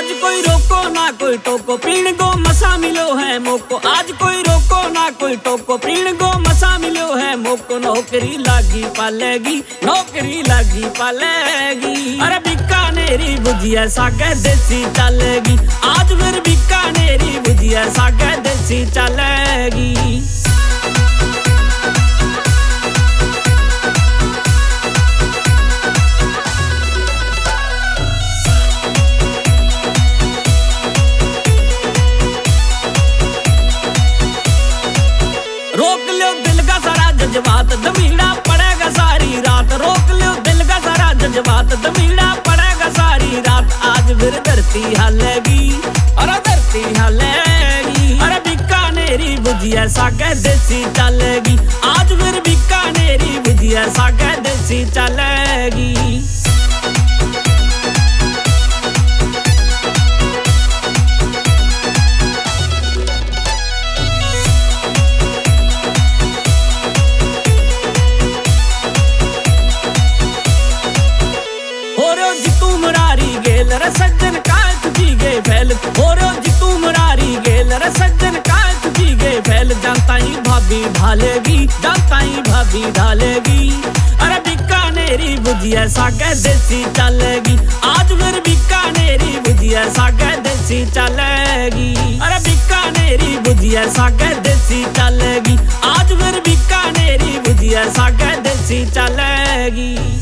आज कोई रोको ना कोई टोको, पीण गो मसा मिलो है मोको। आज कोई रोको ना कोई टोको, पीण गो मसा मिलो है मोको। नौकरी लागी पालेगी, नौकरी लागी पालेगी। अरे बीकानेरी भुजिया सागे देसी चलेगी। आज फिर बीकानेरी भुजिया सागे देसी चलेगी। रोक लो दिल का सारा जज्बात, दमीड़ा पड़ेगा सारी रात। रोक लो दिल का सारा जज्बात, दमीड़ा पड़ेगा सारी रात। आज फिर धरती हलेगी, अरे धरती हलेगी। अरे बीकानेरी भुजिया सागे देसी चलेगी। आज फिर बीकानेरी भुजिया सागे देसी चलेगी। सज्जन काल तुझी गए फैल, हो रो जी तू मुरारी गेल। रे सज्जन काल तुझी गए फैल, जानता ही भाभी ढालेगी, जानता ही भाभी ढालेगी। अरे बीकानेरी भुजिया सागे देसी चलेगी। आज फिर बीकानेरी भुजिया सागे देसी चलेगी। अरे बीकानेरी भुजिया सागे देसी चलेगी। आज फिर बीकानेरी भुजिया सागे देसी चलेगी।